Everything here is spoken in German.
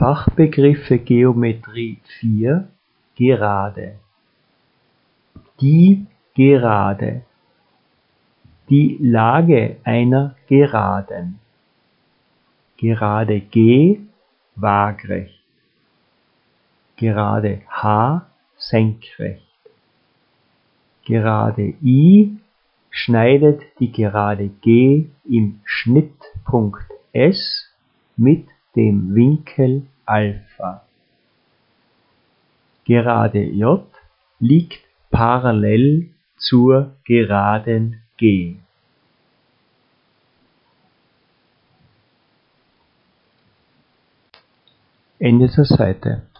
Fachbegriffe Geometrie 4 Gerade. Die Gerade. Die Lage einer Geraden. Gerade G waagrecht. Gerade H senkrecht. Gerade I schneidet die Gerade G im Schnittpunkt S mit dem Winkel Alpha. Gerade J liegt parallel zur Geraden G. Ende der Seite.